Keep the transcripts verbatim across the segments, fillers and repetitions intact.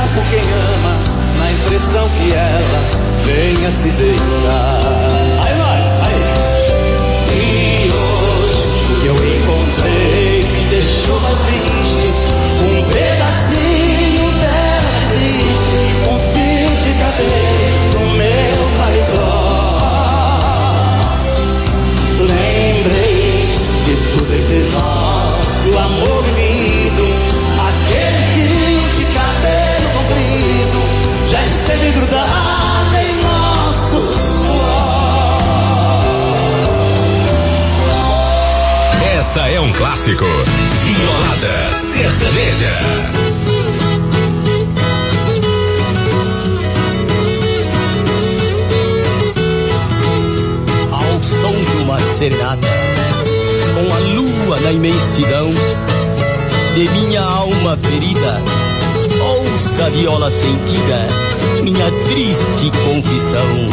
por quem ama, na impressão que ela venha se deitar. Aí mais, aí. E hoje que eu encontrei me deixou mais triste. Um pedacinho dela existe, um fio de cabelo no meu paletó. Lembrei de tudo entre nós, do amor vivido. Aquele fio de cabelo comprido já esteve grudado em nosso suor. Essa é um clássico. Violada Sertaneja. Ao som de uma serenata, com a lua na imensidão de minha alma ferida, ouça a viola sentida, minha triste confissão.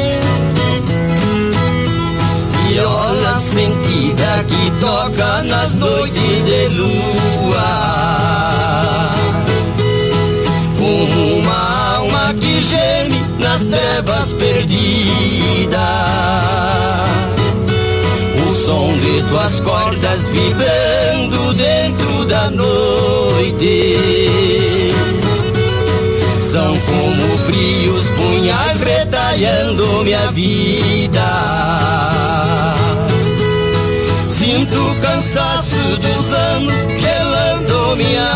Viola sentida que toca nas noites de lua, como uma alma que geme nas trevas perdidas. O som de tuas cordas vibrando dentro da noite são como frios punhais retalhando minha vida. Sinto o cansaço dos anos gelando minha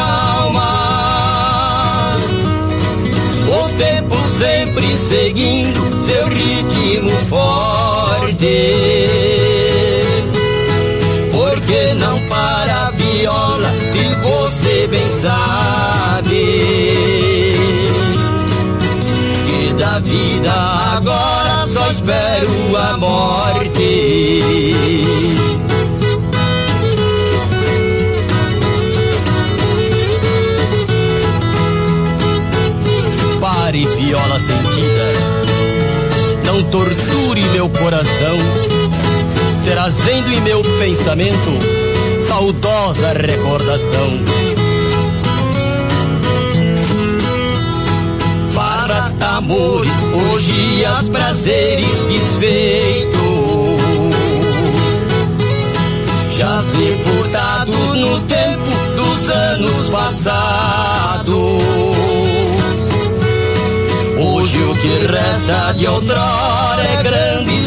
alma, o tempo sempre seguindo seu ritmo forte. Porque não para a viola se você bem sabe que da vida agora só espero a morte. Pare, viola sentida, não torture meu coração, trazendo em meu pensamento saudosa recordação. Farras, amores, orgias, prazeres desfeitos, já sepultados no tempo dos anos passados. Hoje o que resta de outrora é grande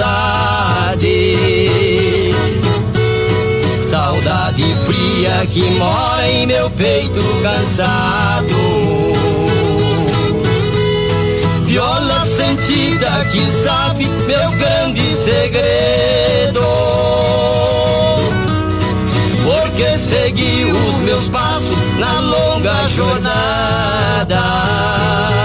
saudade, saudade fria que mora em meu peito cansado. Viola sentida que sabe meus grandes segredos, porque seguiu os meus passos na longa jornada.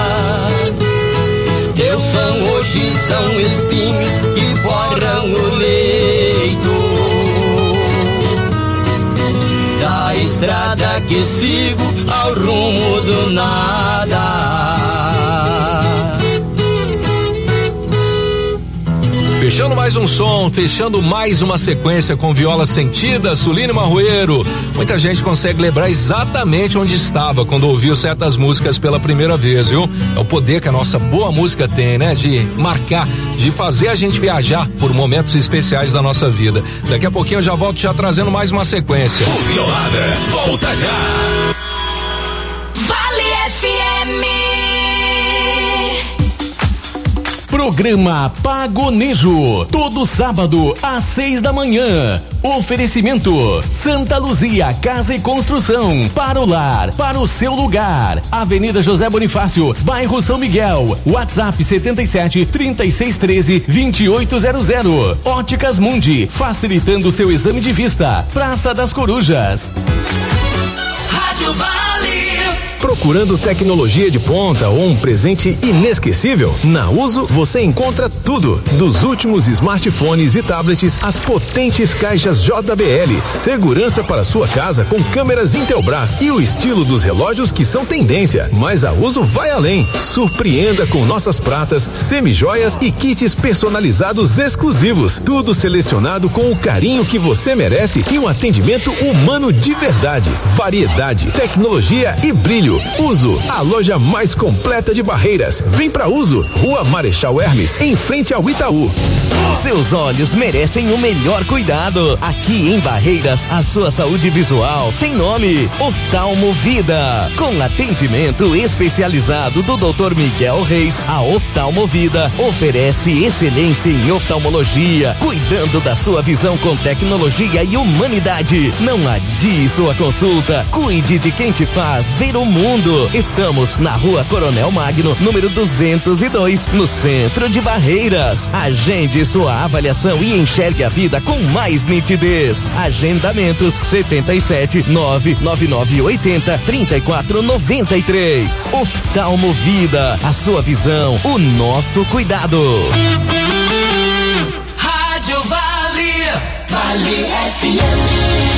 Teus são hoje são espinhos que forram o leito da estrada que sigo ao rumo do nada. Fechando mais um som, fechando mais uma sequência com viola sentida, Suline Marroeiro. Muita gente consegue lembrar exatamente onde estava quando ouviu certas músicas pela primeira vez, viu? É o poder que a nossa boa música tem, né? De marcar, de fazer a gente viajar por momentos especiais da nossa vida. Daqui a pouquinho eu já volto já trazendo mais uma sequência. O Violada volta já. Vale F M. Programa Pagonejo, todo sábado às seis da manhã. Oferecimento Santa Luzia Casa e Construção, para o lar, para o seu lugar. Avenida José Bonifácio, bairro São Miguel. WhatsApp setenta e sete, trinta e seis, treze, vinte e oito zero zero. Óticas Mundi, facilitando seu exame de vista. Praça das Corujas. Rádio Vale. Procurando tecnologia de ponta ou um presente inesquecível? Na Uso você encontra tudo. Dos últimos smartphones e tablets às potentes caixas J B L. Segurança para sua casa com câmeras Intelbras e o estilo dos relógios que são tendência. Mas a Uso vai além. Surpreenda com nossas pratas, semijoias e kits personalizados exclusivos. Tudo selecionado com o carinho que você merece e um atendimento humano de verdade. Variedade, tecnologia e brilho. Barreiro. Uso, a loja mais completa de Barreiras. Vem pra Uso, Rua Marechal Hermes, em frente ao Itaú. Seus olhos merecem o melhor cuidado. Aqui em Barreiras, a sua saúde visual tem nome: Oftalmo Vida. Com atendimento especializado do doutor Miguel Reis, a Oftalmo Vida oferece excelência em oftalmologia, cuidando da sua visão com tecnologia e humanidade. Não adie sua consulta. Cuide de quem te faz ver o mundo. Estamos na Rua Coronel Magno, número duzentos e dois, no centro de Barreiras. Agende sua avaliação e enxergue a vida com mais nitidez. Agendamentos setenta e sete, nove nove nove oito zero, três quatro nove três. Oftalmo Vida, a sua visão, o nosso cuidado. Rádio Vale, Vale F M.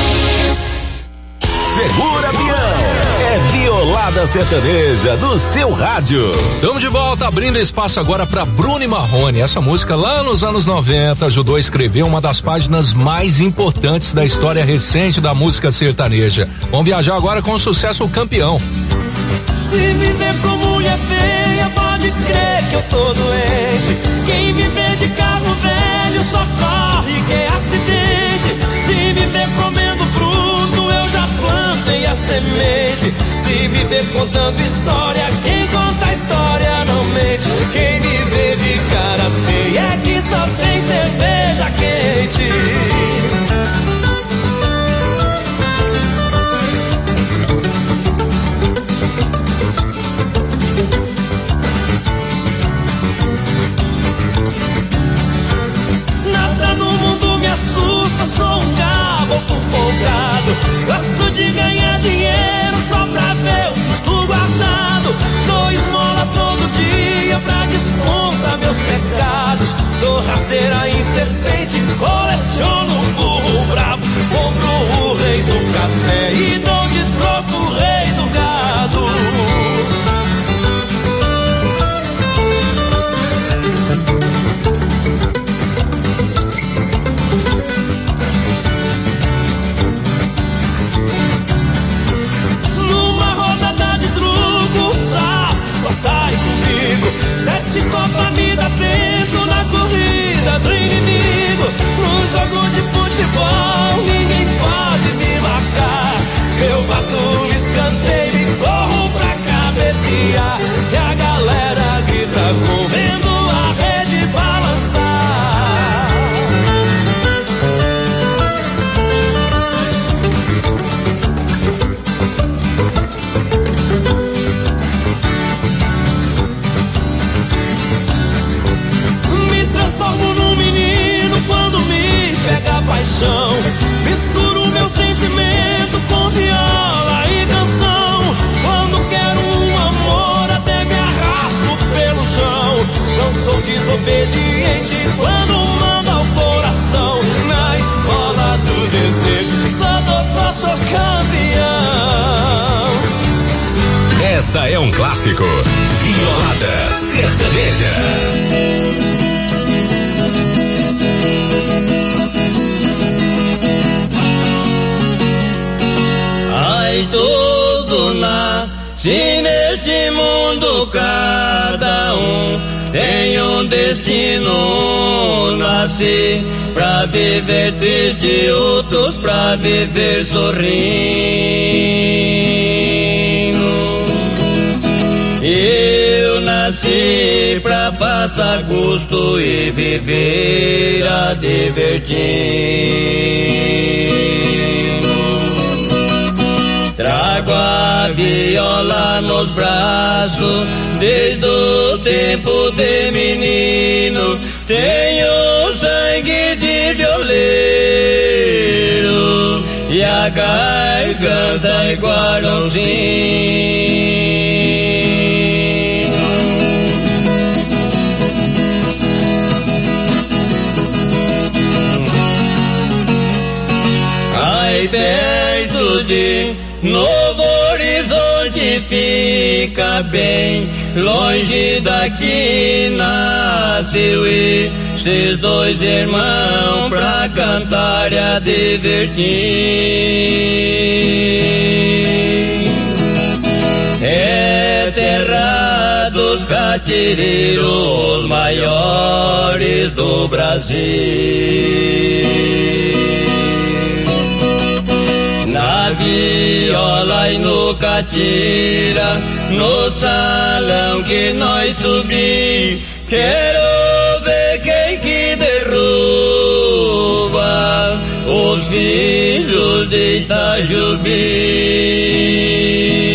Segura Pião. É Violada Sertaneja do seu rádio. Estamos de volta, abrindo espaço agora para Bruno e Marrone. Essa música lá nos anos noventa ajudou a escrever uma das páginas mais importantes da história recente da música sertaneja. Vamos viajar agora com o sucesso O Campeão. Se me vê com mulher feia, pode crer que eu tô doente. Quem me vê de carro velho só corre que é acidente. Se me vê comendo fruto, eu já plantei a semente. Se me vê contando história, quem conta a história não mente. Quem me vê de cara feia é que só tem cerveja quente. Nada no mundo me assusta, sou um caboclo folgado. Gosto de ganhar dinheiro só pra ver o futuro guardado. Dou esmola todo dia pra descontar meus pecados. Dou rasteira em serpente, coleciono um burro brabo. Compro o rei do café e dou de troco o rei do gado. Sai comigo, sete copas me dá tempo na corrida do inimigo. No jogo de futebol ninguém pode me marcar. Eu bato o escanteio e corro pra cabecear. E a galera grita correndo a rede balançar. Transformo num menino quando me pega a paixão. Misturo meu sentimento com viola e canção. Quando quero um amor até me arrasto pelo chão. Não sou desobediente quando mando ao coração. Na escola do desejo sou doutor, sou campeão. Essa é um clássico. Violada Sertaneja. Ai, tudo nasce neste mundo, cada um tem um destino. Nasci pra viver triste, outros pra viver sorrindo. Eu nasci pra passar gosto e viver a divertir. Trago a viola nos braços desde o tempo de menino. Tenho sangue de violeiro e a garganta igual um sino. Ai, perto de Novo Horizonte fica bem longe daqui, nasceu esses dois irmãos pra cantar e a divertir. catireiros os maiores do Brasil. Na viola e no catira, no salão que nós subimos, quero ver quem que derruba os filhos de Itajubi.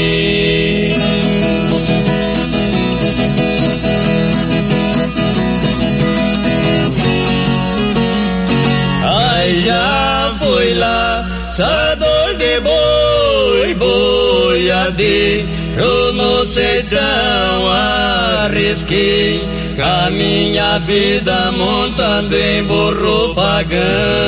Ai, já fui lá, sador de boi, boiadeiro no sertão, arrisquei a minha vida montando em burro pagão.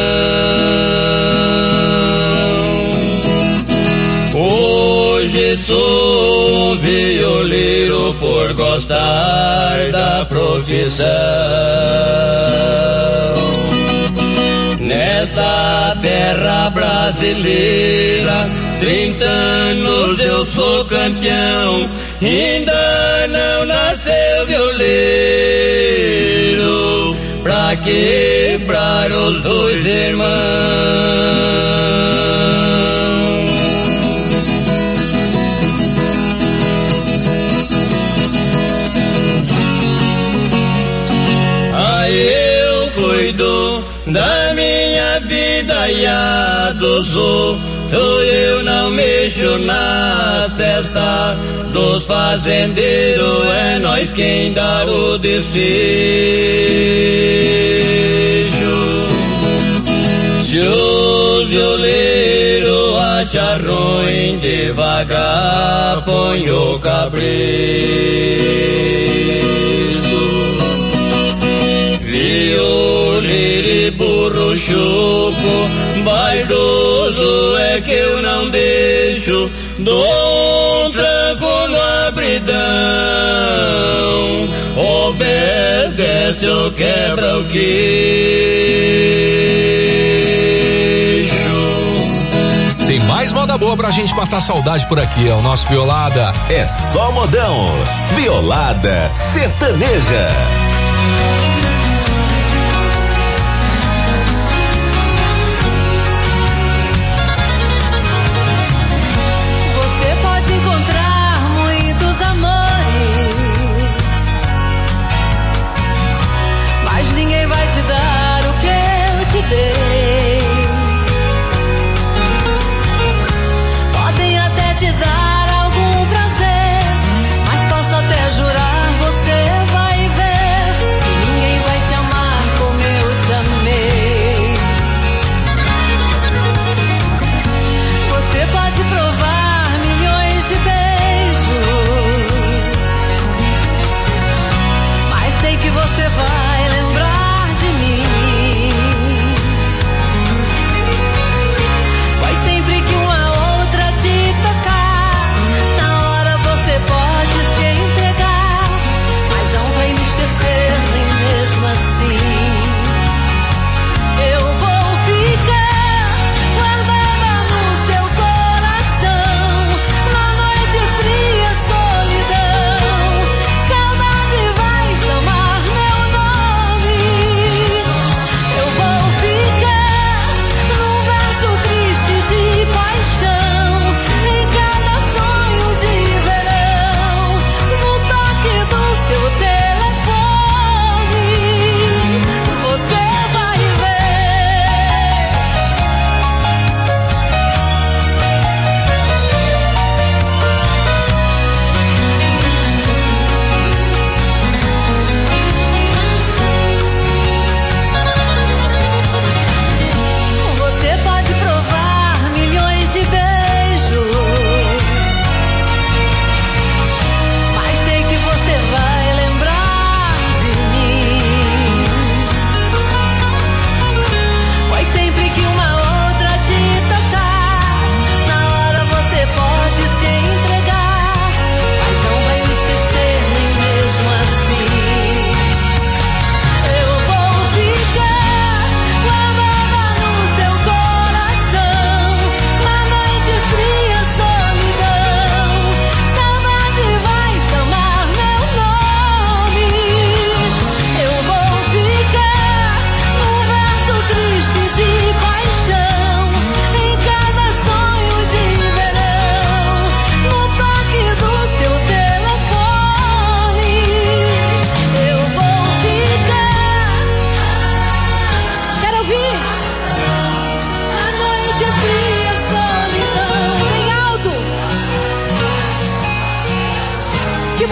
Hoje sou violeiro por gostar da profissão. Nesta terra brasileira, trinta anos eu sou campeão, ainda não nasceu violeiro pra quebrar os dois irmãos. Aí eu cuido da minha vida e a dos outros, eu não mexo nas festas dos fazendeiros, é nós quem dá o desfecho. Se o violeiro acha ruim, devagar põe o cabresto. Violeiro e burro chuco, vaidoso é que eu não deixo, dou um tranco no abridão, obedece ou quebra o queixo. Tem mais moda boa pra gente matar saudade por aqui, é o nosso Violada. É só modão, Violada Sertaneja. Podem até te dar algum prazer, mas posso até jurar, você vai ver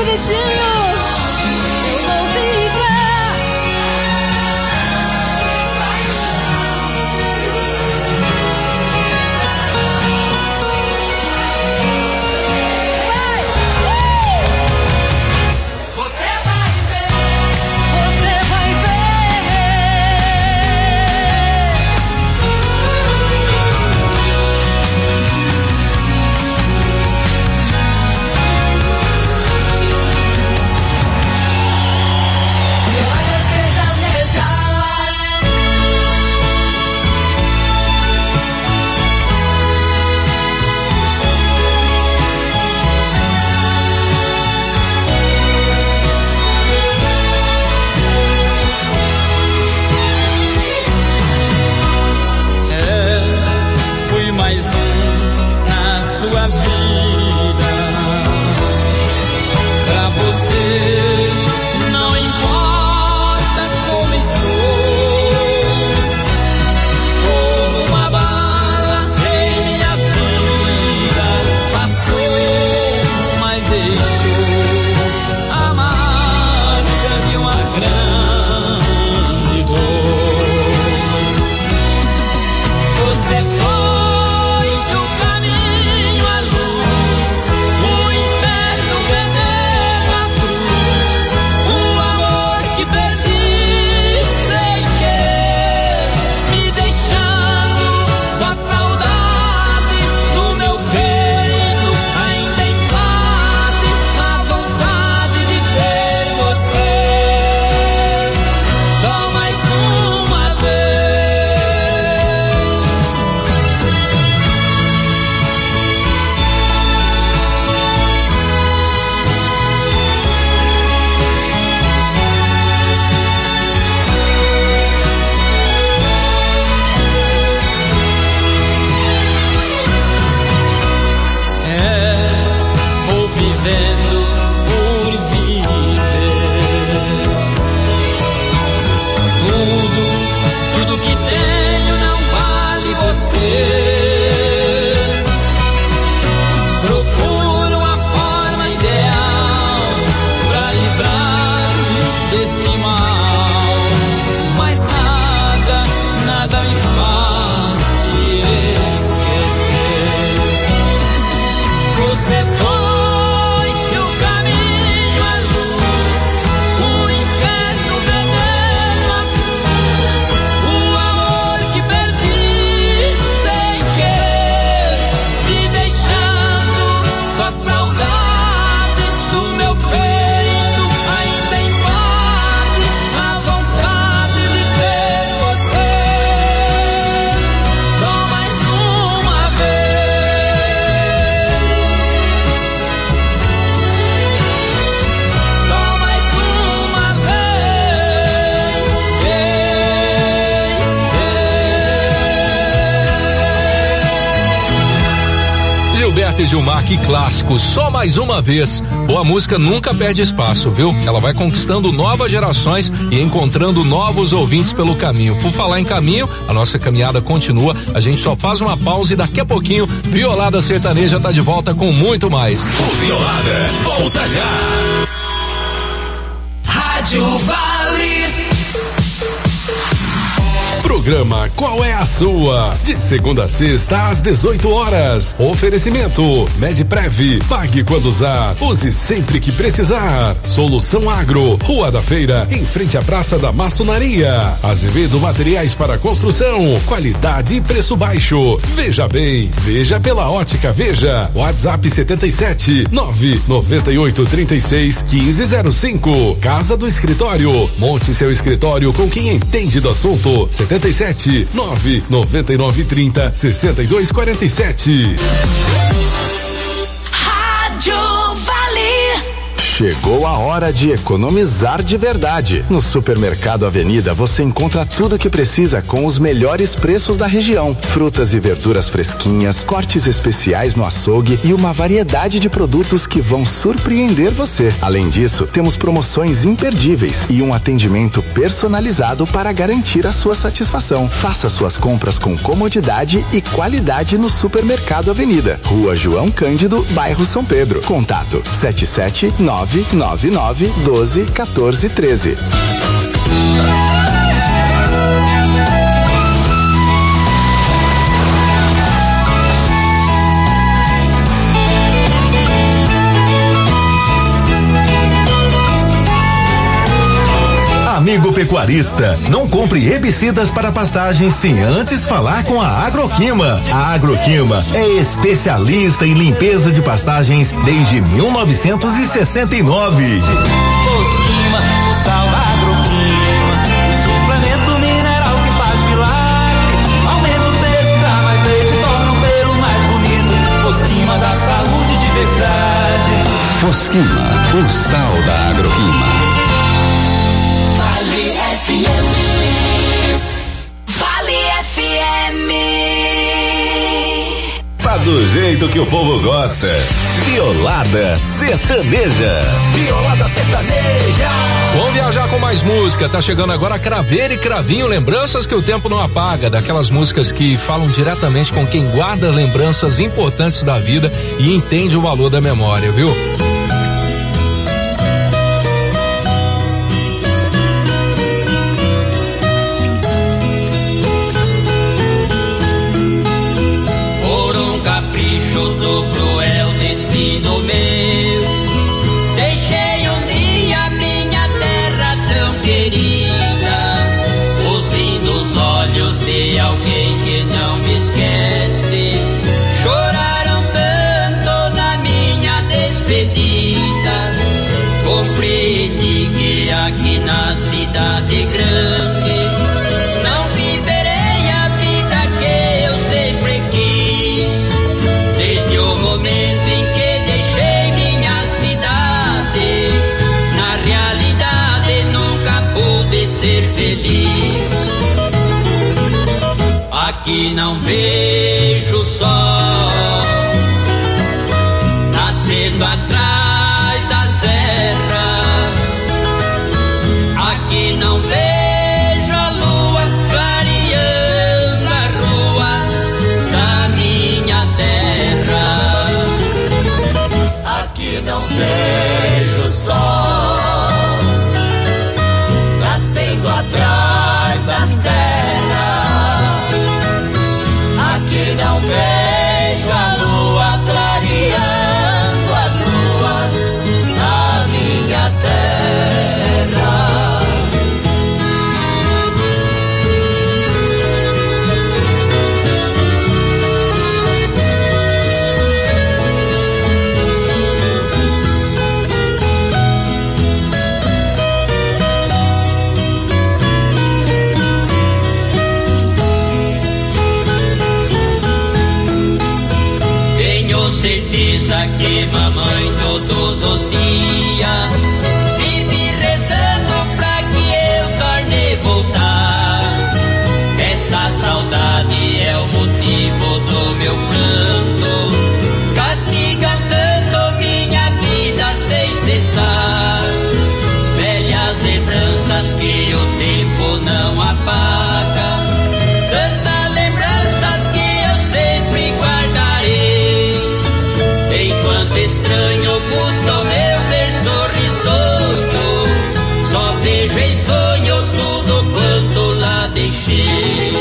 direitinho. Eu vou viver. Vai. Você vai ver. Você vai ver. Violada sertaneja. É, fui mais um na sua vida. Pra você não importa como estou. Como uma bala em minha vida passou, mas deixou a marca de uma grande dor. Você foi o caminho, a luz, o inferno, o veneno, a cruz, o amor que perdi sem querer, me deixando só saudade no meu peito. Ainda invade a vontade de ter você só mais uma vez. É, vou vivendo por viver. Tudo, tudo que tenho não vale você. Procuro a forma ideal pra livrar-me deste mal, mas nada, nada me faz te esquecer. Você foi o caminho, a luz, o inferno, o veneno, a cruz, o amor que perdi sem querer, me deixando só saudade do meu peito. Ainda invade a vontade de ter você só mais uma vez. Só mais uma vez. Vez, vez. Gilberto e Gilmar, que clássico, só mais uma vez. Boa música nunca perde espaço, viu? Ela vai conquistando novas gerações e encontrando novos ouvintes pelo caminho. Por falar em caminho, a nossa caminhada continua. A gente só faz uma pausa e daqui a pouquinho, Violada Sertaneja tá de volta com muito mais. O Violada volta já. Rádio Vale. Programa Qual é a Sua? De segunda a sexta às dezoito horas. Oferecimento Medprev. Pague quando usar. Use sempre que precisar. Solução Agro. Rua da Feira, em frente à Praça da Maçonaria. Azevedo Materiais para Construção. Qualidade e preço baixo. Veja bem. Veja pela Ótica Veja. WhatsApp setenta e sete nove noventa e oito trinta e seis quinze zero cinco. Casa do Escritório. Monte seu escritório com quem entende do assunto. setenta e sete nove noventa e nove trinta sessenta e dois quarenta e sete. Rádio Vale. Chegou a hora de economizar de verdade. No Supermercado Avenida você encontra tudo o que precisa com os melhores preços da região. Frutas e verduras fresquinhas, cortes especiais no açougue e uma variedade de produtos que vão surpreender você. Além disso, temos promoções imperdíveis e um atendimento personalizado para garantir a sua satisfação. Faça suas compras com comodidade e qualidade no Supermercado Avenida. Rua João Cândido, bairro São Pedro. Contato sete sete nove nove nove nove doze quatorze treze. Amigo pecuarista, não compre herbicidas para pastagens sem antes falar com a Agroquima. A Agroquima é especialista em limpeza de pastagens desde mil novecentos e sessenta e nove. Fosquima, o sal da Agroquima, o suplemento mineral que faz milagre. Aumenta o peso, dá mais leite, torna o pelo mais bonito. Fosquima dá saúde de verdade. Fosquima, o sal da Agroquima. Vale F M. Tá do jeito que o povo gosta. Violada Sertaneja. Violada Sertaneja. Vamos viajar com mais música. Tá chegando agora Craveiro e Cravinho, lembranças que o tempo não apaga. Daquelas músicas que falam diretamente com quem guarda lembranças importantes da vida e entende o valor da memória, viu? Do cruel destino meu, deixei um dia minha terra tão querida. Os lindos olhos de alguém que não me esquece choraram tanto na minha despedida. Compreendi que aqui na cidade grande não viverei a vida que eu sempre quis. Desde o momento em que deixei minha cidade, na realidade nunca pude ser feliz. Aqui não vejo sol nascendo atrás da serra. Aqui não vejo a lua clareando a rua da minha terra. Aqui não vejo sol nascendo atrás da serra. Aqui não vejo a lua clareando as ruas da minha terra. Certeza que mamãe todos os dias vive rezando pra que eu torne voltar. Essa saudade é o motivo do meu pranto, castiga tanto minha vida sem cessar. Velhas lembranças que o tempo não apaga, tantas lembranças que eu sempre guardarei. Enquanto estranho busca o meu berço risonho, só vejo em sonhos tudo quanto lá deixei.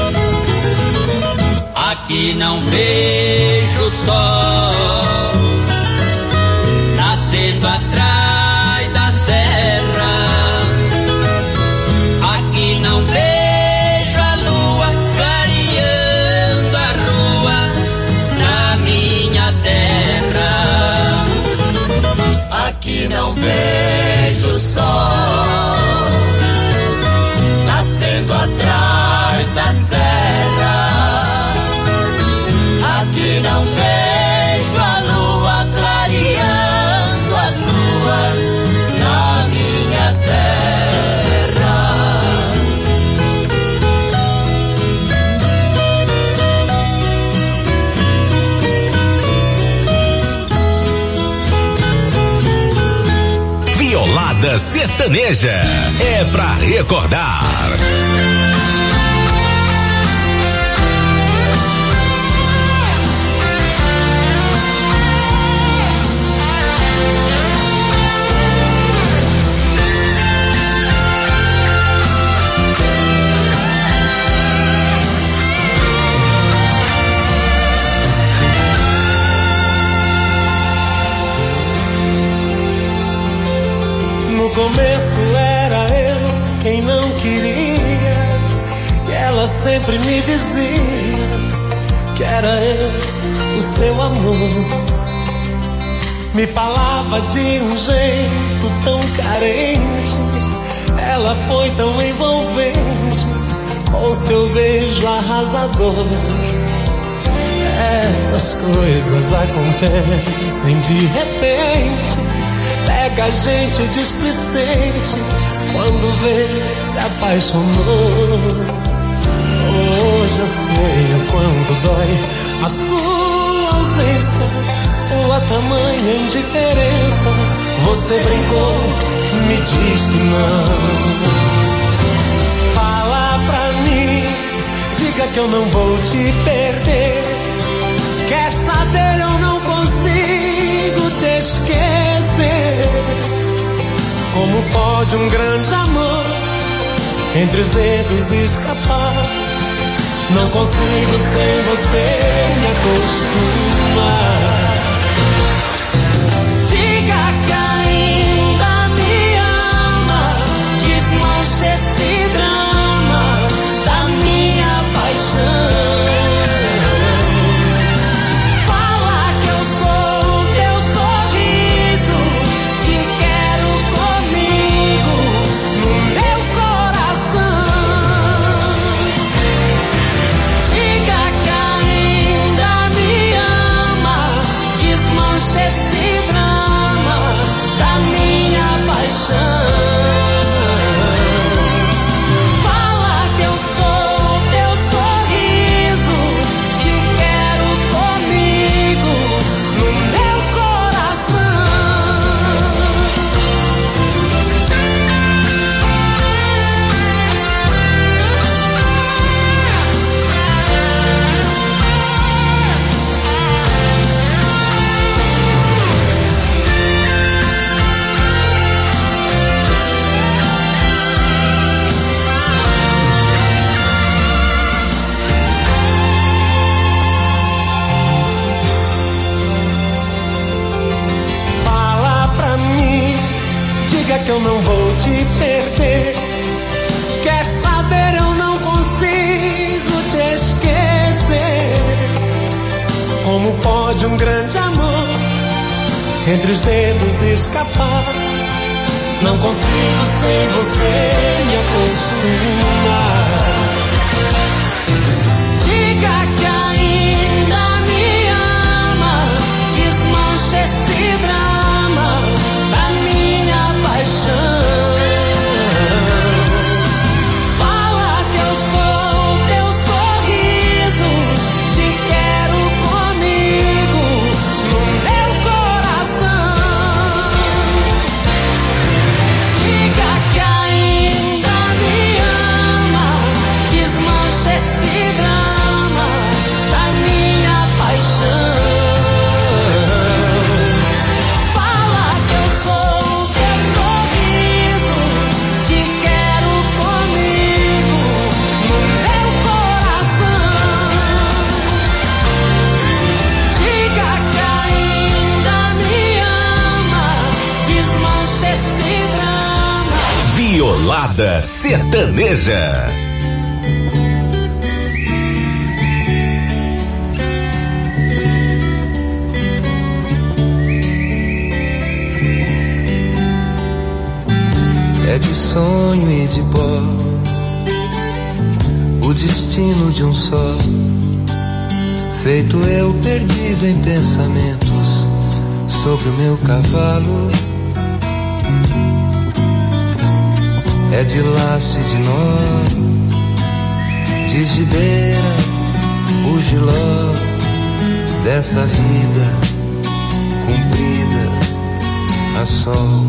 Aqui não vejo sol nascendo atrás da serra. Aqui não vejo a lua clareando as ruas da minha terra. Aqui não vejo sol nascendo atrás da serra. Aqui não vejo a lua clareando as ruas da minha terra. Violada Sertaneja é pra recordar. começo era eu quem não queria, e ela sempre me dizia que era eu o seu amor. Me falava de um jeito tão carente, ela foi tão envolvente com seu beijo arrasador. Essas coisas acontecem de repente, pega a gente displicente quando vê se apaixonou. Hoje eu sei o quanto dói a sua ausência, sua tamanha indiferença. Você brincou, me diz que não. Fala pra mim, diga que eu não vou te perder. Quer saber, eu não consigo te esquecer. Como pode um grande amor entre os dedos escapar? Não consigo sem você me acostumar. Diga que ainda me ama, desmanche esse drama da minha paixão. Fala que eu sou o teu sorriso, te quero comigo no meu coração. Diga que ainda me ama, desmanche esse drama da minha paixão. Fala que eu sou o teu sorriso, te quero comigo no meu coração. Fala pra mim, diga que eu não vou te perder. Quer saber, eu não consigo te esquecer. Como pode um grande amor entre os dedos escapar? Não consigo sem você me acostumar. Diga que ainda me ama, desmanche esse drama da minha paixão. Fala que eu sou o teu sorriso, te quero comigo no meu coração. Diga que ainda me ama, desmanche esse drama da minha paixão. Fala que eu sou o teu sorriso, te quero comigo no meu coração. Diga que ainda me ama, desmanche esse drama. Violada Sertaneja. É de sonho e de pó o destino de um só, feito eu perdido em pensamentos sobre o meu cavalo. É de laço e de nó, de gibeira, o giló dessa vida cumprida a sol.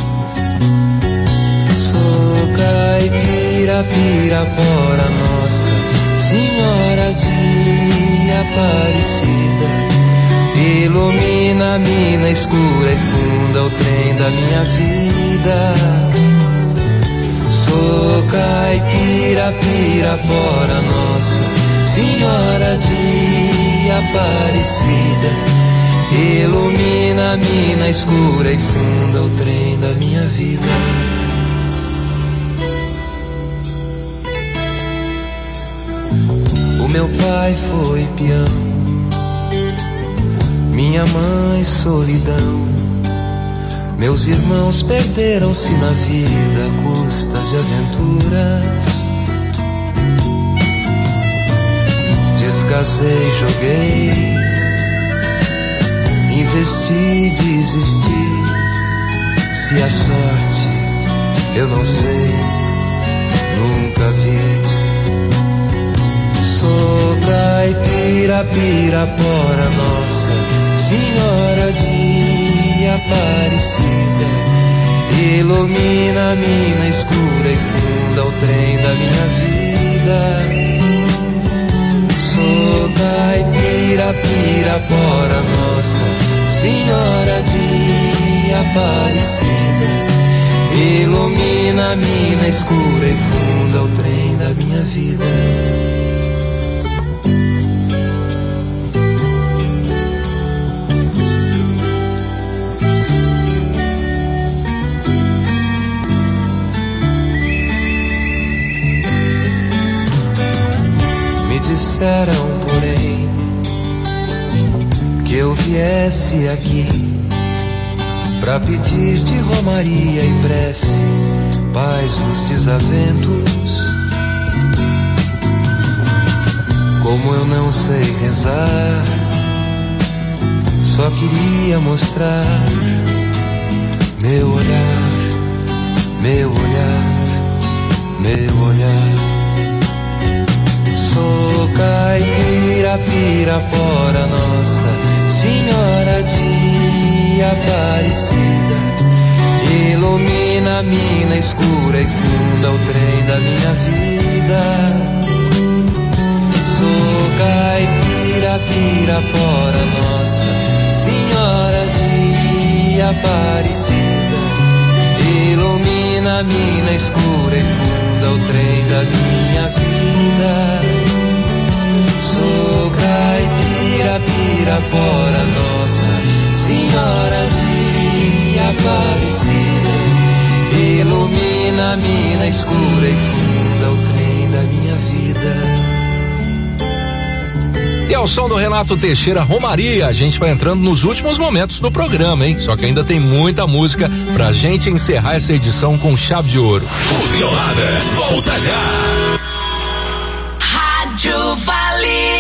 Sou caipira, pirapora, Nossa Senhora de Aparecida. Ilumina a mina escura e funda o trem da minha vida. Sou caipira, pirapora, Nossa Senhora de Aparecida. Ilumina Ilumina a mina escura e funda o trem da minha vida. O meu pai foi peão, minha mãe solidão. Meus irmãos perderam-se na vida à custa de aventuras. Descasei, joguei, investi, desisti. Se a sorte eu não sei, nunca vi. Sou caipira, pirapora, Nossa Senhora de Aparecida. Ilumina a mina escura e funda o trem da minha vida. Sou caipira, pirapora, Nossa Senhora de Aparecida. Ilumina a mina escura e funda o trem da minha vida. Disseram, porém, que eu viesse aqui pra pedir de romaria e prece paz nos desaventos. Como eu não sei rezar, só queria mostrar meu olhar, meu olhar, meu olhar. Sou caipira, pirapora, Nossa Senhora de Aparecida. Ilumina a mina escura e funda o trem da minha vida. Sou caipira, pirapora, Nossa Senhora de Aparecida. Ilumina a mina escura e funda o trem da minha vida. Sou caipira, pirapora, Nossa Senhora de Aparecida. Ilumina a mina escura e funda o trem da minha vida. E ao som do Renato Teixeira, Romaria, a gente vai entrando nos últimos momentos do programa, hein? Só que ainda tem muita música pra gente encerrar essa edição com chave de ouro. O Violada volta já. Rádio Vale.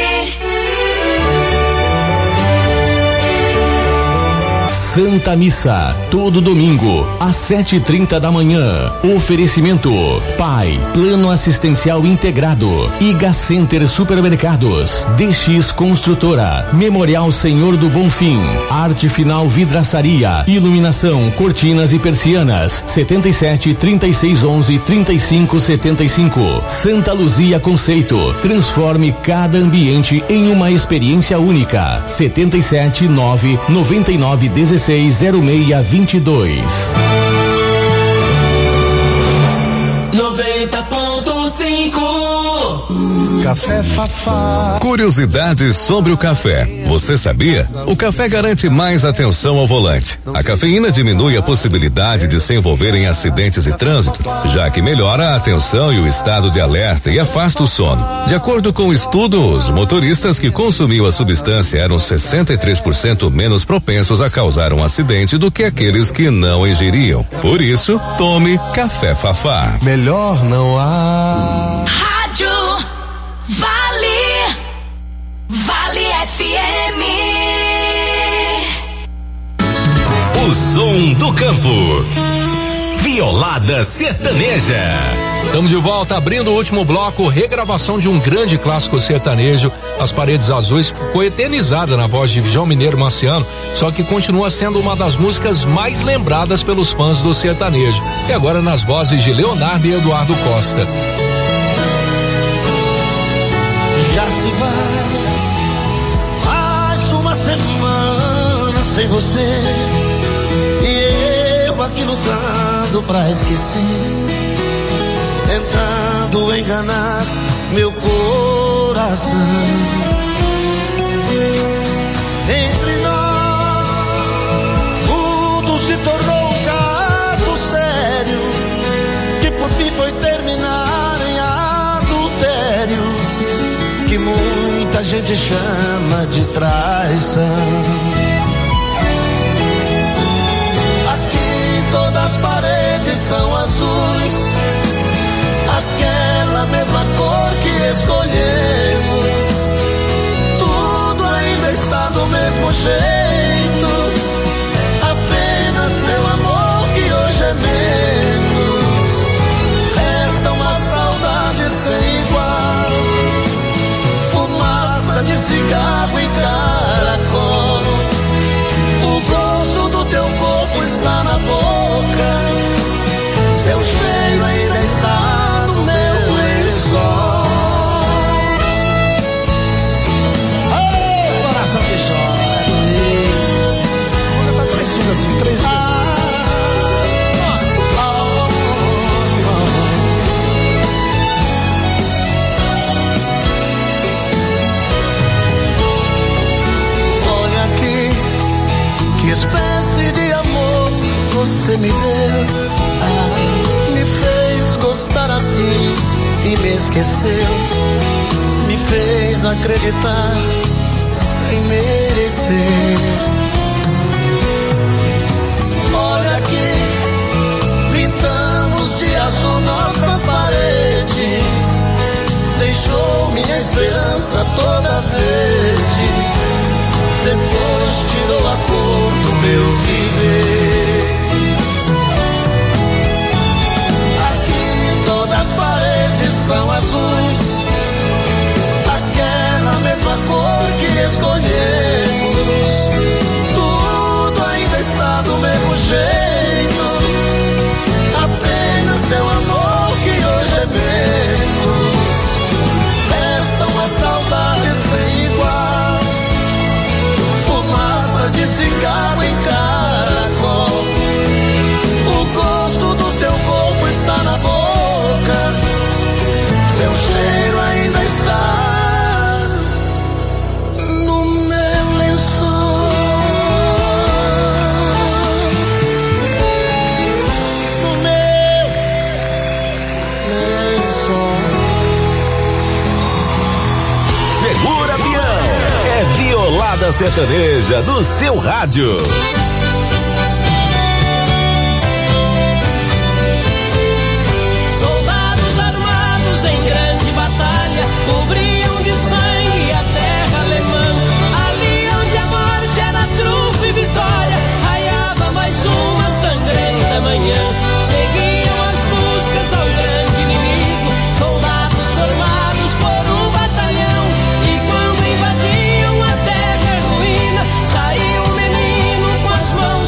Santa Missa, todo domingo, às sete e trinta da manhã. Oferecimento: Pai, Plano Assistencial Integrado, Iga Center Supermercados, D X Construtora, Memorial Senhor do Bonfim, Arte Final Vidraçaria, Iluminação, Cortinas e Persianas, setenta e sete, trinta e seis, onze, trinta e cinco, setenta e cinco. Santa Luzia Conceito, transforme cada ambiente em uma experiência única. setenta e sete, nove, noventa e nove, dezesseis, zero seis, vinte e dois. noventa ponto cinco. Café Fafá. Curiosidades sobre o café. Você sabia? O café garante mais atenção ao volante. A cafeína diminui a possibilidade de se envolver em acidentes de trânsito, já que melhora a atenção e o estado de alerta e afasta o sono. De acordo com o estudo, os motoristas que consumiam a substância eram sessenta e três por cento menos propensos a causar um acidente do que aqueles que não ingeriam. Por isso, tome Café Fafá. Melhor não há. Rádio Vale. Vale F M. O som do campo. Violada Sertaneja. Estamos de volta, abrindo o último bloco, regravação de um grande clássico sertanejo. As Paredes Azuis ficou eternizada na voz de João Mineiro Marciano, só que continua sendo uma das músicas mais lembradas pelos fãs do sertanejo. E agora nas vozes de Leonardo e Eduardo Costa. Já se vai, faz uma semana sem você, e eu aqui lutando pra esquecer, tentando enganar meu coração. Entre nós tornou um caso sério, que por fim foi terminar em adultério, que muita gente chama de traição. Aqui todas as paredes são azuis, aquela mesma cor que escolhemos. Tudo ainda está do mesmo jeito, apenas seu amor que hoje é menos. Resta uma saudade sem igual, fumaça de cigarro e caracol. O gosto do teu corpo está na boca, seu cheiro ainda está no meu lençol. Ai, coração que chora, vou cantar três vezes assim, três vezes. Ah, oh, oh. Olha aqui, que espécie de amor você me deu. Ah, me fez gostar assim e me esqueceu. Me fez acreditar sem merecer. Olha aqui, pintamos de azul nossas paredes, deixou minha esperança toda verde, depois tirou a cor do meu viver. As paredes são azuis, aquela mesma cor que escolhemos. Tudo ainda está do mesmo jeito, apenas seu amor que hoje é menos. Resta uma saudade sem igual, fumaça de cigarro em caracol. O gosto do teu corpo está na boca, seu cheiro ainda está no meu lençol. No meu lençol. Segura, peão! É Violada Sertaneja do seu rádio. Seguiam as buscas ao grande inimigo, soldados formados por um batalhão. E quando invadiam a terra ruína, saiu um menino com as mãos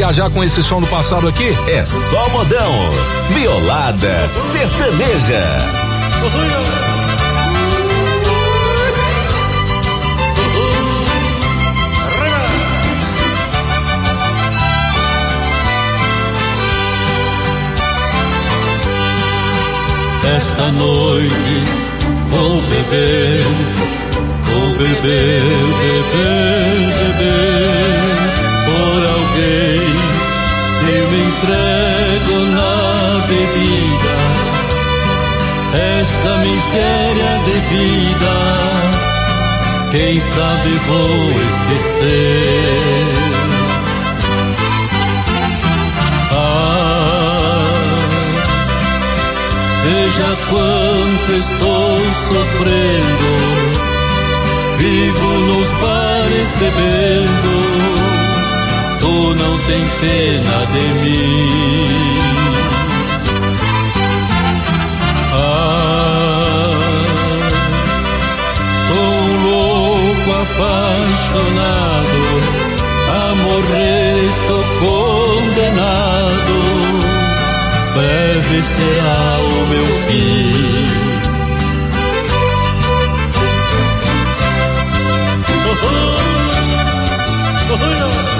já já com esse som do passado aqui? É só modão. Violada sertaneja. Esta noite vou beber, vou beber, beber, beber por alguém que me entrego na bebida. Esta miséria de vida, quem sabe vou esquecer. Veja quanto estou sofrendo, vivo nos bares bebendo, tu não tem pena de mim. Ah, sou um louco apaixonado, a morrer estou condenado. Breve será o meu fim. Oh, oh, oh, oh,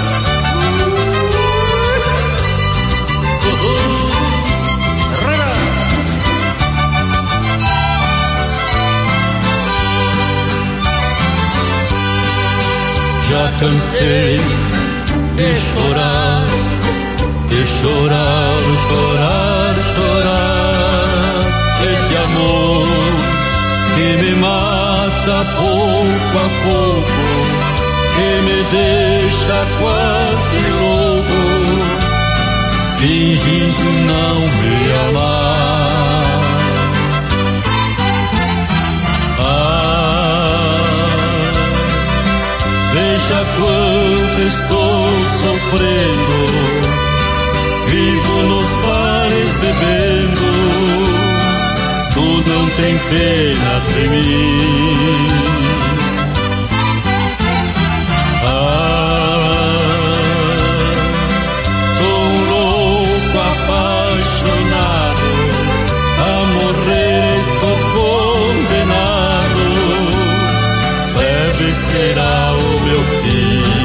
oh, oh. Já cansei de chorar, de chorar, chorar, chorar, esse amor que me mata pouco a pouco, que me deixa quase louco, fingindo não me amar. Ah, veja quanto estou sofrendo, vivo nos bares bebendo, tu não tem pena de mim. Ah, sou um louco apaixonado, a morrer estou condenado, breve será o meu fim.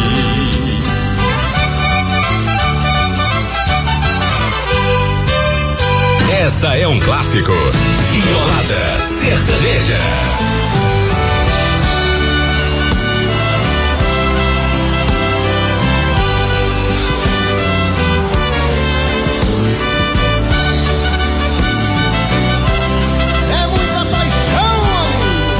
Essa é um clássico. Violada sertaneja. É muita paixão, amigo.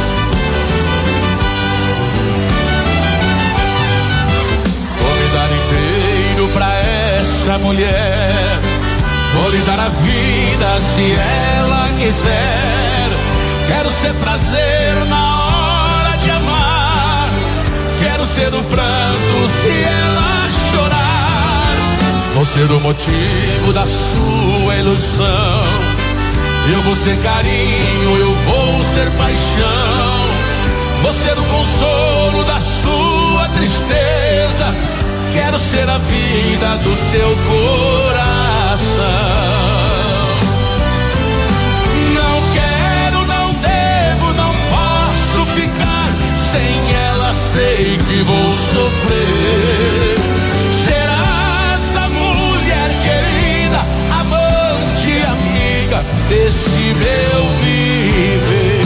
Vou me dar inteiro pra essa mulher, vou lhe dar a vida se ela quiser. Quero ser prazer na hora de amar, quero ser o pranto se ela chorar. Vou ser o motivo da sua ilusão, eu vou ser carinho, eu vou ser paixão. Vou ser o consolo da sua tristeza, quero ser a vida do seu coração. Não quero, não devo, não posso ficar sem ela, sei que vou sofrer. Será essa mulher querida, amante, amiga desse meu viver.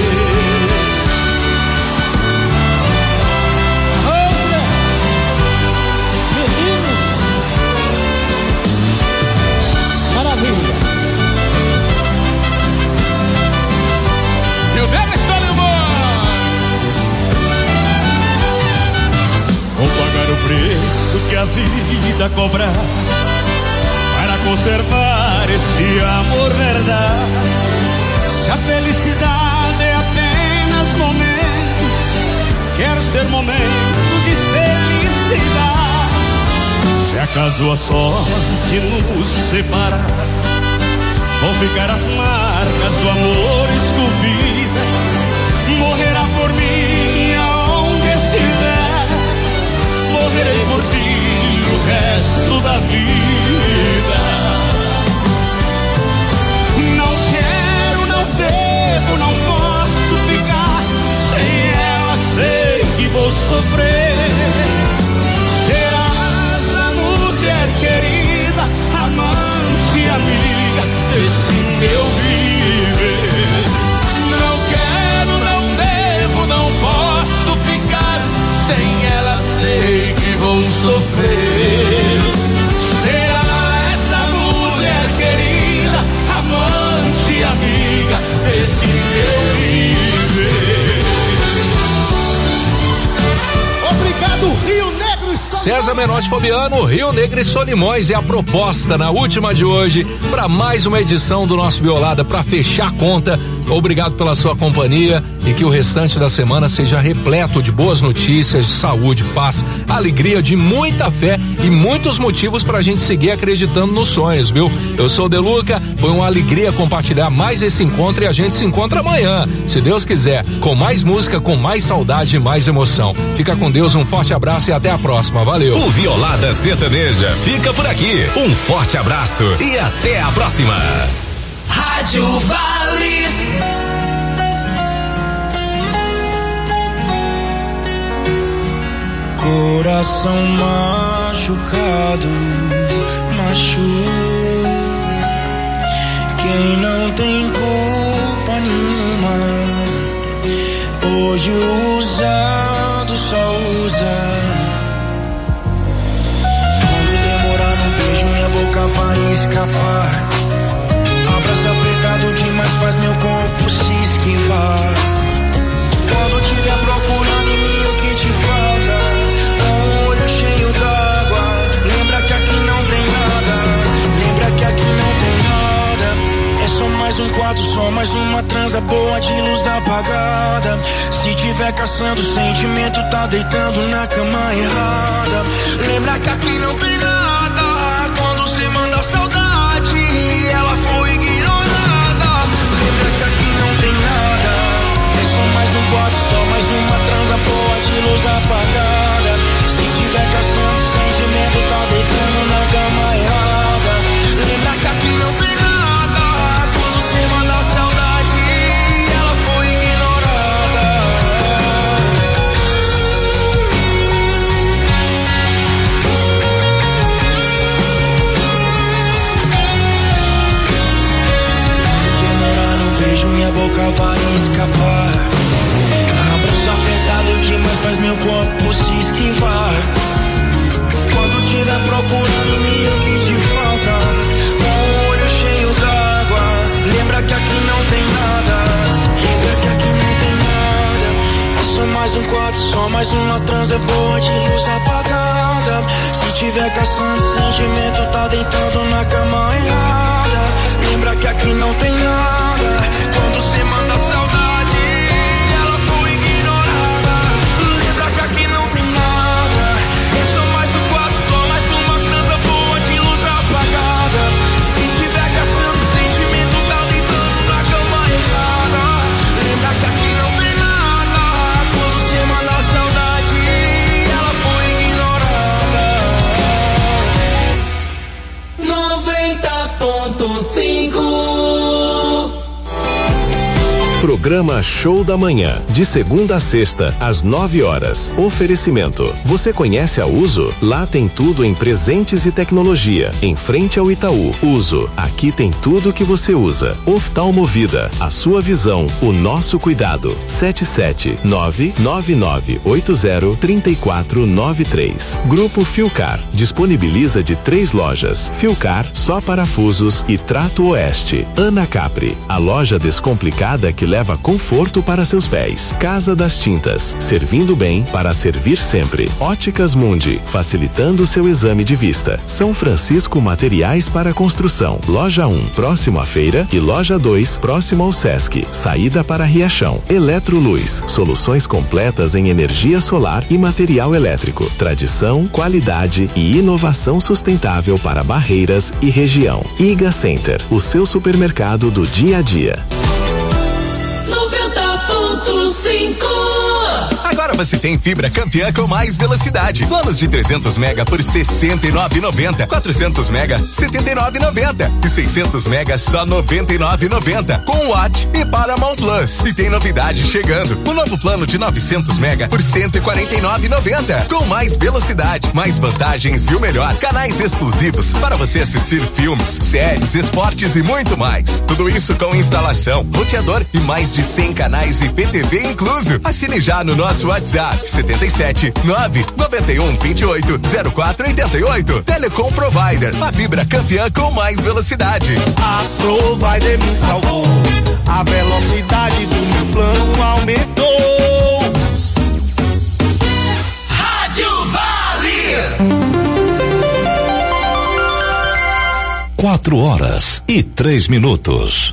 Vou pagar o preço que a vida cobrar para conservar esse amor verdade. Se a felicidade é apenas momentos, quero ter momentos de felicidade. Se acaso a sorte nos separar, vão ficar as marcas do amor esculpidas. Morrerá por mim aonde estiver, morrerei por ti o resto resto da vida. Não quero, não devo, não posso ficar sem ela, sei que vou sofrer. Serás a mulher querida, amante, amiga desse meu viver. Não quero, não devo, não posso ficar sem ela, sei que vou sofrer. Será essa mulher querida, amante, amiga desse meu viver. Obrigado, Rio Negro e Solimões. César Menotti Fabiano, Rio Negro e Solimões é a proposta na última de hoje para mais uma edição do nosso Violada para fechar a conta. Obrigado pela sua companhia e que o restante da semana seja repleto de boas notícias, de saúde, paz, alegria, de muita fé e muitos motivos pra gente seguir acreditando nos sonhos, viu? Eu sou o Deluca, foi uma alegria compartilhar mais esse encontro e a gente se encontra amanhã, se Deus quiser, com mais música, com mais saudade e mais emoção. Fica com Deus, um forte abraço e até a próxima, valeu! O Violada Sertaneja fica por aqui, um forte abraço e até a próxima! Rádio Vale. Coração machucado, machuca. Quem não tem culpa nenhuma, hoje o usado só usa. Quando demorar no beijo, minha boca vai escapar. Abraço apertado demais faz meu corpo se esquivar. Quando tiver procurando em mim o que te falta, um olho cheio d'água, lembra que aqui não tem nada. Lembra que aqui não tem nada. É só mais um quarto, só mais uma transa boa de luz apagada. Se tiver caçando sentimento, tá deitando na cama errada. Lembra que aqui não tem nada. Quando cê manda saudade, ela foi ignorada. Lembra que aqui não tem nada. É só mais um quarto, só mais uma transa boa de luz apagada. Se tiver caçando sentimento, tá deitando na cama errada. Lembra que aqui não tem nada. Quando cê manda saudade, ela foi ignorada. Minha boca vai escapar. Abraço apertado demais faz meu corpo se esquivar. Quando tiver procurando em mim o que te falta, um olho cheio d'água, lembra que aqui não tem nada. Lembra que aqui não tem nada. É só mais um quarto, só mais uma transa boa de luz apagada. Se tiver caçando sentimento, tá deitando na cama errada. Lembra que aqui não tem nada. Quando cê manda saudade, ela foi ignorada. Lembra que aqui não tem nada. É só mais um quarto, só mais uma transa boa de luz apagada. Se tiver caçando sentimento, tá deitando na cama errada. Lembra que aqui não tem nada. Quando cê manda saudade, ela foi ignorada. noventa ponto cinco. Programa Show da Manhã, de segunda a sexta, às nove horas. Oferecimento. Você conhece a Uso? Lá tem tudo em presentes e tecnologia. Em frente ao Itaú. Uso. Aqui tem tudo que você usa. Oftalmovida. A sua visão, o nosso cuidado. sete sete nove nove nove oito zero três quatro nove três. Grupo Filcar. Disponibiliza de três lojas. Filcar, só parafusos e Trato Oeste. Ana Capri. A loja descomplicada que leva conforto para seus pés. Casa das Tintas, servindo bem para servir sempre. Óticas Mundi, facilitando seu exame de vista. São Francisco Materiais para Construção. Loja um, próximo à feira, e Loja dois, próximo ao Sesc. Saída para Riachão. Eletroluz, soluções completas em energia solar e material elétrico. Tradição, qualidade e inovação sustentável para Barreiras e região. Iga Center, o seu supermercado do dia a dia. noventa ponto cinco. Agora você tem fibra Campeã com mais velocidade. Planos de trezentos mega por sessenta e nove reais e noventa centavos. quatrocentos mega, setenta e nove reais e noventa centavos. E seiscentos mega, só noventa e nove reais e noventa centavos. Com Watch e Paramount Plus. E tem novidade chegando. O novo plano de novecentos mega por cento e quarenta e nove reais e noventa centavos. Com mais velocidade, mais vantagens e o melhor, canais exclusivos para você assistir filmes, séries, esportes e muito mais. Tudo isso com instalação, roteador e mais de cem canais I P T V incluso. Assine já no nosso WhatsApp setenta e sete, nove noventa e um, vinte e oito, zero quatro oitenta e oito. Telecom Provider, a fibra campeã com mais velocidade. A Provider me salvou, a velocidade do meu plano aumentou. Rádio Vale. Quatro horas e três minutos.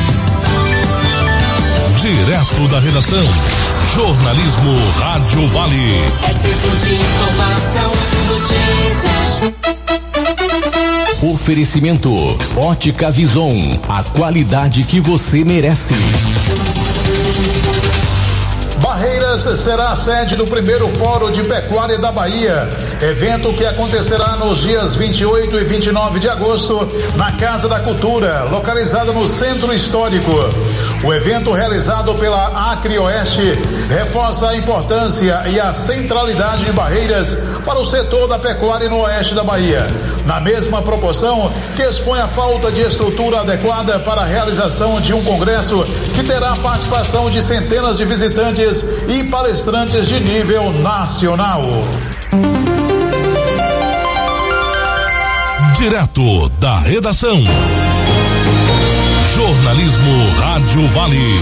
Direto da redação, jornalismo Rádio Vale. É tempo de informação, notícias. Oferecimento Ótica Vison, a qualidade que você merece. Barreiras será a sede do primeiro Fórum de Pecuária da Bahia, evento que acontecerá nos dias vinte e oito e vinte e nove de agosto na Casa da Cultura, localizada no Centro Histórico. O evento, realizado pela Acre Oeste, reforça a importância e a centralidade de Barreiras para o setor da pecuária no oeste da Bahia, na mesma proporção que expõe a falta de estrutura adequada para a realização de um congresso que terá a participação de centenas de visitantes e palestrantes de nível nacional. Direto da redação, jornalismo Rádio Vale.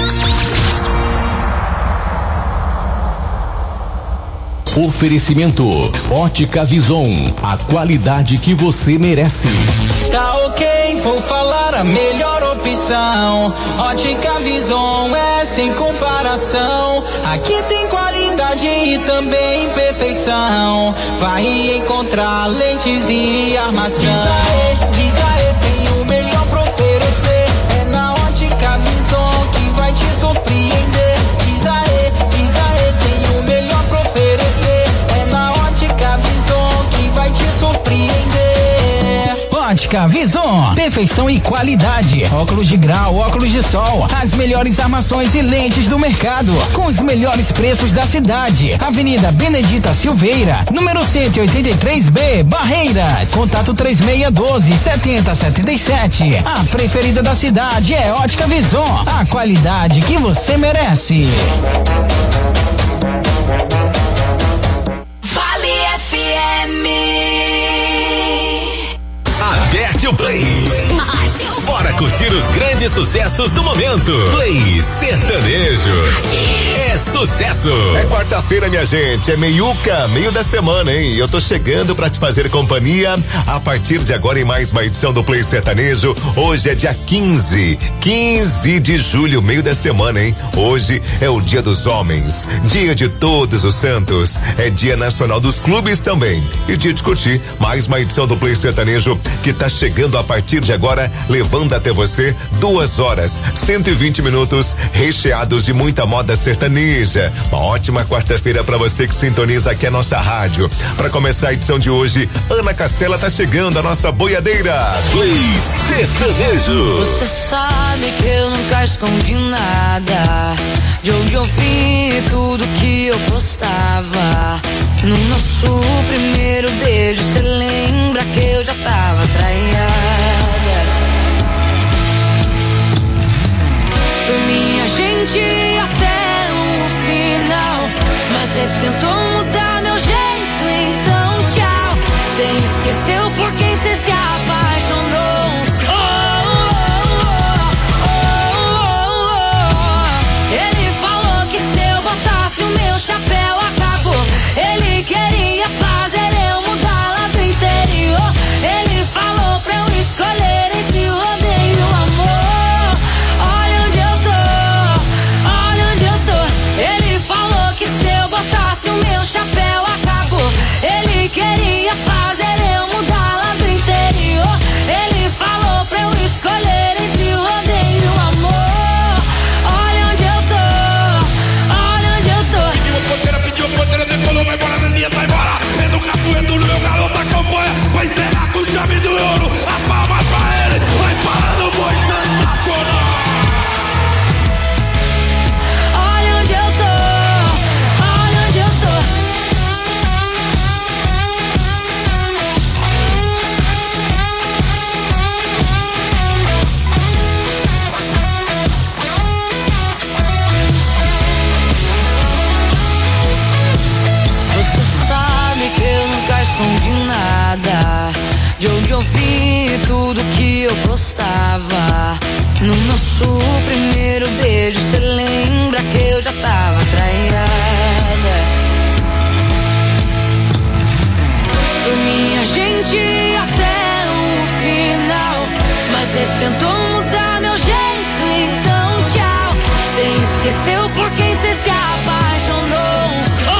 Oferecimento Ótica Vison, a qualidade que você merece. Tá ok, vou falar a melhor opção. Ótica Vison é sem comparação. Aqui tem qualidade e também perfeição. Vai encontrar lentes e armação. Diz aê, diz aê, tem o melhor pra oferecer. É na Ótica Vison que vai te surpreender. Diz aê, diz aê, tem o melhor pra oferecer. É na Ótica Vison que vai te surpreender. Ótica Vison, perfeição e qualidade. Óculos de grau, óculos de sol, as melhores armações e lentes do mercado, com os melhores preços da cidade. Avenida Benedita Silveira, número cento e oitenta e três B, Barreiras. Contato três seis um dois, sete zero sete sete. A preferida da cidade é Ótica Vison, a qualidade que você merece. Vale F M. Aperte o play. Bora curtir os grandes sucessos do momento. Play Sertanejo. É sucesso. É quarta-feira, minha gente. É meiuca, meio da semana, hein? Eu tô chegando pra te fazer companhia a partir de agora em mais uma edição do Play Sertanejo. Hoje é dia quinze. quinze de julho, meio da semana, hein? Hoje é o Dia dos Homens, Dia de Todos os Santos. É Dia Nacional dos Clubes também. E dia de curtir mais uma edição do Play Sertanejo que tá chegando a partir de agora, levando até você duas horas, cento e vinte minutos, recheados de muita moda sertaneja. Uma ótima quarta-feira pra você que sintoniza aqui a nossa rádio. Pra começar a edição de hoje, Ana Castela tá chegando, a nossa boiadeira. Play Sertanejo. Você sabe que eu nunca escondi nada, de onde eu vi tudo que eu postava. No nosso primeiro beijo, cê lembra que eu já tava traiada. Foi minha gente até o final, mas cê tentou mudar meu jeito, então tchau. Cê esqueceu por quem cê se apaixonou. Oh, oh, oh, oh, oh. Ele falou que se eu botasse o meu chapéu acabou. Ele queria fazer eu mudar lá do interior. Ele falou pra eu escolher entre o odeio e o amor. Olha onde eu tô, olha onde eu tô. Ele falou que se eu botasse o meu chapéu acabou. Ele queria fazer eu mudar lá do interior. No nosso primeiro beijo, cê lembra que eu já tava traiada? Por minha gente até o final, mas cê tentou mudar meu jeito, então tchau. Cê esqueceu por quem cê se apaixonou. Oh,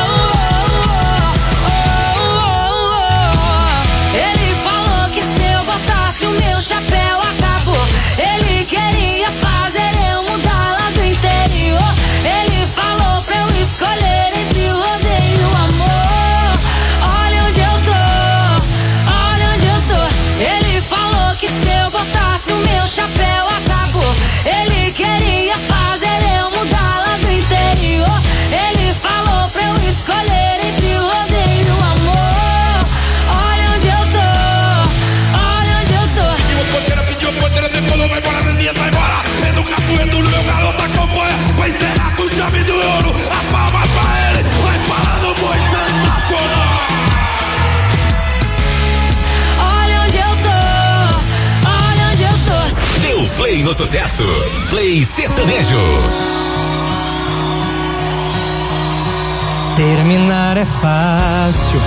oh, oh, oh. Ele falou que se eu botasse o meu chapéu acabou. Ele queria fazer eu mudar lá do interior. Ele falou pra eu escolher entre o rodeio e o amor. Olha onde eu tô, olha onde eu tô. Ele falou que se eu botasse o meu chapéu acabou. Ele queria fazer eu mudar lá do interior. Ele falou pra eu escolher entre o rodeio e o amor. Olha onde eu tô, olha onde eu tô. E o porteiro pediu, o porteiro decolou, vai embora, Daniel, vai embora. Vendo o capoeiro no meu garoto acompanha. Vai zerar com o chave do ouro. A palma pra ele, vai parar no boi sensacional. Olha onde eu tô, olha onde eu tô. Deu play no sucesso. Play sertanejo. Terminar é fácil,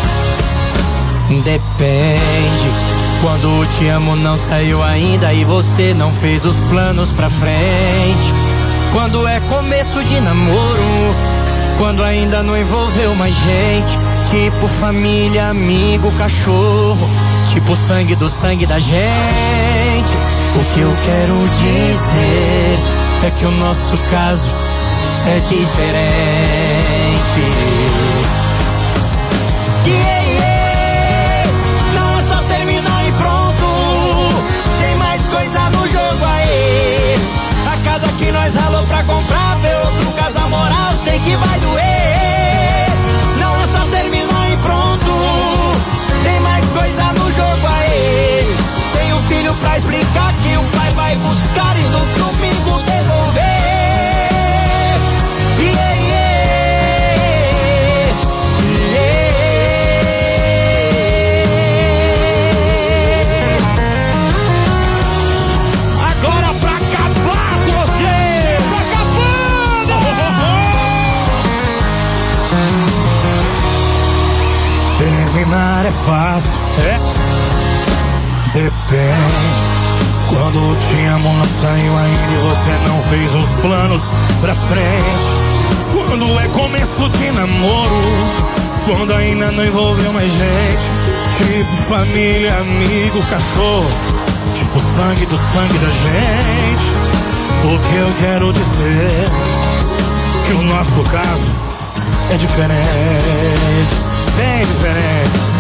depende. Quando o te amo não saiu ainda e você não fez os planos pra frente. Quando é começo de namoro, quando ainda não envolveu mais gente. Tipo família, amigo, cachorro, tipo sangue do sangue da gente. O que eu quero dizer é que o nosso caso é diferente. Yeah, yeah. Não é só terminar e pronto, tem mais coisa no jogo aí. A casa que nós ralou pra comprar, ver outro casal moral, sei que vai doer. Não é só terminar e pronto, tem mais coisa no jogo aí. Tem um filho pra explicar que o pai vai buscar e no domingo devolver. Yeah, yeah, yeah. Agora pra acabar com você, pra acabando. Terminar é fácil, é? Depende. Quando te amo não saiu ainda e você não fez os planos pra frente. Quando é começo de namoro, quando ainda não envolveu mais gente. Tipo família, amigo, cachorro, tipo sangue do sangue da gente. O que eu quero dizer que o nosso caso é diferente, bem diferente.